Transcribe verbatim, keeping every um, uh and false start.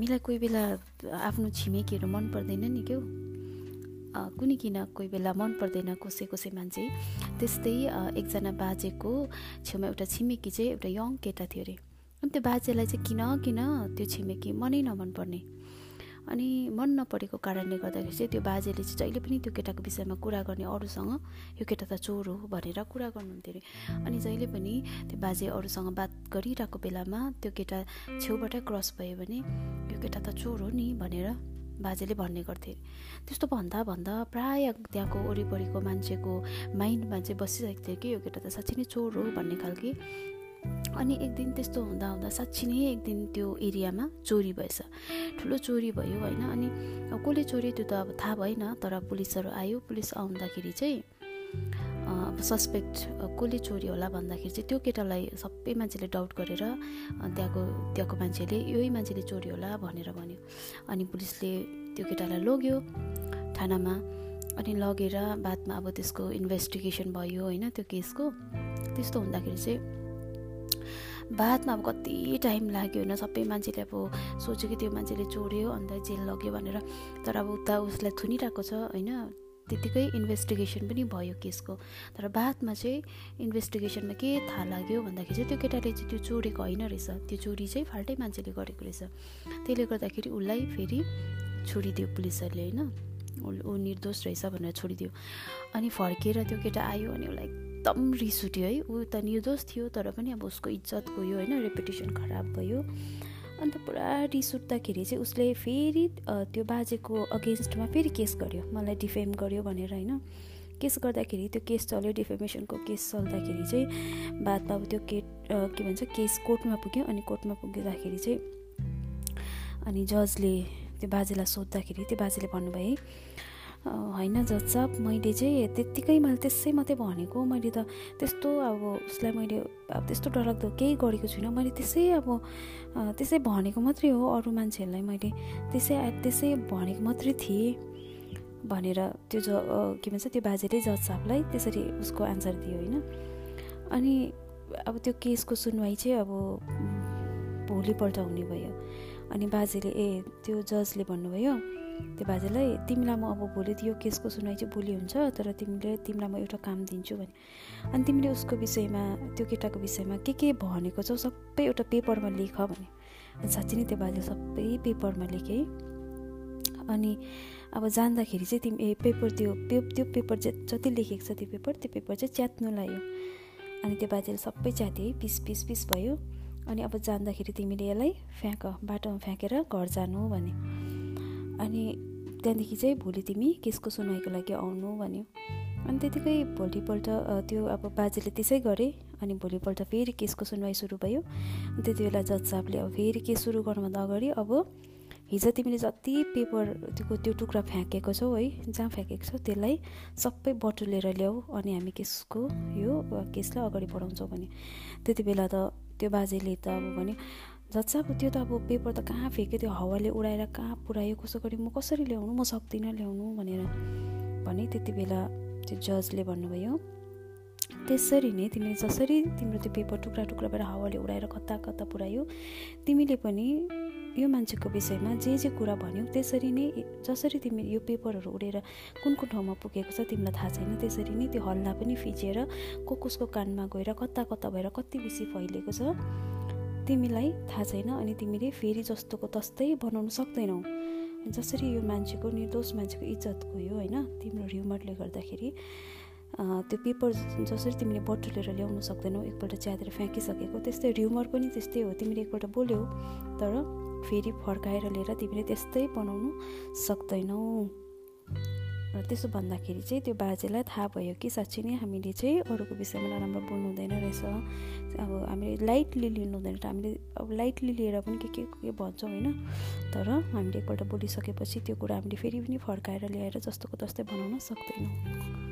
हामीलाई कोही बेला आफ्नो छिमेकीहरू मन पर्दैन नि क्याउ, कुनै किन कोही बेला मन पर्दैन कसै कसै मान्छे। त्यस्तै एकजना बाजेको छेउमा एउटा छिमेकी चाहिँ एउटा यङ केटा थियो अरे। अनि त्यो बाजेलाई चाहिँ किन किन त्यो छिमेकी मनै नमन पर्ने। अनि मन नपरेको कारणले गर्दाखेरि चाहिँ त्यो बाजेले चाहिँ जहिले पनि त्यो केटाको विषयमा कुरा गर्ने अरूसँग, यो केटा त चोर हो भनेर कुरा गर्नुहुन्थ्यो अरे। अनि जहिले पनि त्यो बाजे अरूसँग बात गरिरहेको बेलामा त्यो केटा छेउबाट क्रस भयो भने यो केटा त चोर हो नि भनेर बाजेले भन्ने गर्थे। त्यस्तो भन्दा भन्दा प्राय त्यहाँको वरिपरिको मान्छेको माइन्डमा चाहिँ बसिरहेको थियो कि यो केटा त साँच्ची नै चोर हो भन्ने खालके। अनि एक दिन त्यस्तो हुँदा हुँदा साँच्ची नै एक दिन त्यो एरियामा चोरी भएछ, ठुलो चोरी भयो होइन। अनि कसले चोरी त्यो त अब थाहा भएन, तर पुलिसहरू आयो। पुलिस आउँदाखेरि चाहिँ अब सस्पेक्ट कसले चोरी होला भन्दाखेरि चाहिँ त्यो केटालाई सबै मान्छेले डाउट गरेर त्यहाँको त्यहाँको मान्छेले यही मान्छेले चोरी होला भनेर भन्यो। अनि पुलिसले त्यो केटालाई लग्यो थानामा। अनि लगेर बादमा अब त्यसको इन्भेस्टिगेसन भयो होइन त्यो केसको। त्यस्तो हुँदाखेरि चाहिँ बादमा अब कति टाइम लाग्यो होइन। सबै मान्छेले अब सोच्यो कि त्यो मान्छेले चोर्यो अन्त जेल लग्यो भनेर, तर अब उता उसलाई थुनिरहेको छ होइन। त्यतिकै इन्भेस्टिगेसन पनि भयो केसको। तर बादमा चाहिँ इन्भेस्टिगेसनमा के थाहा लाग्यो भन्दाखेरि चाहिँ त्यो केटाले चाहिँ त्यो चोरेको होइन रहेछ, त्यो चोरी चाहिँ फाल्टै मान्छेले गरेको रहेछ। त्यसले गर्दाखेरि उसलाई फेरि छोडिदियो पुलिसहरूले होइन, ऊ निर्दोष रहेछ भनेर छोडिदियो। अनि फर्केर त्यो केटा आयो अनि उसलाई एकदम रिस उठ्यो है। ऊ त निर्दोष थियो तर पनि अब उसको इज्जत गयो होइन, रेपुटेसन खराब भयो। अन्त पुरा रिस उठ्दाखेरि चाहिँ उसले फेरि त्यो बाजेको अगेन्स्टमा फेरि केस गर्यो, मलाई डिफेम गर्यो भनेर होइन। केस गर्दाखेरि त्यो केस चल्यो, डिफेमेसनको केस चल्दाखेरि चाहिँ बादमा अब त्यो केट के भन्छ केस कोर्टमा पुग्यो। अनि कोर्टमा पुग्दाखेरि चाहिँ अनि जजले त्यो बाजेलाई सोद्धाखेरि त्यो बाजेले भन्नुभयो होइन जज साहब, मैले चाहिँ त्यत्तिकै मैले त्यसै मात्रै भनेको, मैले त त्यस्तो अब उसलाई मैले अब त्यस्तो डरलाग्दो केही गरेको छुइनँ, मैले त्यसै अब त्यसै भनेको मात्रै हो, अरू मान्छेहरूलाई मैले त्यसै त्यसै भनेको मात्रै थिएँ भनेर त्यो ज के भन्छ त्यो बाजेले जज साहबलाई त्यसरी उसको एन्सर दियो होइन। अनि अब त्यो केसको सुनवाई चाहिँ अब भोलिपल्ट हुने भयो। अनि बाजेले ए त्यो जजले भन्नुभयो त्यो बाजेलाई, तिमीलाई म अब भोलि यो केसको सुनवाई चाहिँ भोलि हुन्छ, तर तिमीले तिमीलाई म एउटा काम दिन्छु भने। अनि तिमीले उसको विषयमा त्यो केटाको विषयमा के के भनेको छौ सबै एउटा पेपरमा लेख भने। अनि साँच्ची नै त्यो बाजे सबै पेपरमा लेखे। अनि अब जाँदाखेरि चाहिँ तिमी ए पेपर त्यो पे त्यो पेपर जति लेखेको छ त्यो पेपर त्यो पेपर चाहिँ च्यात्नु लाग्यो। अनि त्यो बाजेले सबै च्याते पिस पिस पिस भयो। अनि अब जाँदाखेरि तिमीले यसलाई फ्याँक, बाटोमा फ्याँकेर घर जानु भने। अनि त्यहाँदेखि चाहिँ भोलि तिमी केसको सुनवाईको लागि आउनु भन्यो। अनि त्यतिकै भोलिपल्ट त्यो अब बाजेले त्यसै गरे। अनि भोलिपल्ट फेरि केसको सुनवाई सुरु भयो। त्यति बेला जज साहबले अब फेरि केस सुरु गर्नुभन्दा अगाडि अब हिजो तिमीले जति पेपर त्यो त्यो टुक्रा फ्याँकेको छौ है, जहाँ फ्याँकेको छौ त्यसलाई सबै बटुलेर ल्याऊ अनि हामी केसको यो केसलाई अगाडि बढाउँछौँ भने। त्यति बेला त त्यो बाजेले त अब भन्यो जज साहब त्यो त अब पेपर त कहाँ फेक्यो, त्यो हावाले उडाएर कहाँ पुऱ्यायो, कसो गरी म कसरी ल्याउनु, म सक्दिनँ ल्याउनु भनेर भने। त्यति बेला त्यो जजले भन्नुभयो त्यसरी नै तिमीले जसरी तिम्रो त्यो पेपर टुक्रा टुक्रा भएर हावाले उडाएर कता कता पुऱ्यायो, तिमीले पनि यो मान्छेको विषयमा जे जे कुरा भन्यौ त्यसरी नै जसरी तिमी यो पेपरहरू उडेर कुन कुन ठाउँमा पुगेको छ तिमीलाई थाहा छैन, त्यसरी नै त्यो हल्ला पनि फिचेर को कसको कानमा गएर कता कता भएर कति बेसी फैलिएको छ तिमीलाई थाहा छैन। अनि तिमीले फेरि जस्तोको तस्तै बनाउन सक्दैनौ। जसरी यो मान्छेको निर्दोष मान्छेको इज्जत गयो होइन तिम्रो ह्युमरले गर्दाखेरि, त्यो पेपर जसरी तिमीले बटुलेर ल्याउन सक्दैनौ, एकपल्ट च्यातेर फ्याँकिसकेको, त्यस्तै ह्युमर पनि त्यस्तै हो। तिमीले एकपल्ट बोल्यौ तर फेरि फर्काएर लिएर तिमीले त्यस्तै बनाउनु सक्दैनौ। र त्यसो भन्दाखेरि चाहिँ त्यो बाजेलाई थाहा भयो कि साँच्ची नै हामीले चाहिँ अरूको विषयमा नराम्रो बोल्नु हुँदैन रहेछ। अब हामीले लाइटली लिनु हुँदैन, हामीले अब लाइटली लिएर पनि के के के भन्छौँ होइन। तर हामीले एकपल्ट बोलिसकेपछि त्यो कुरा हामीले फेरि पनि फर्काएर ल्याएर जस्तोको तस्तै बनाउन सक्दैनौँ।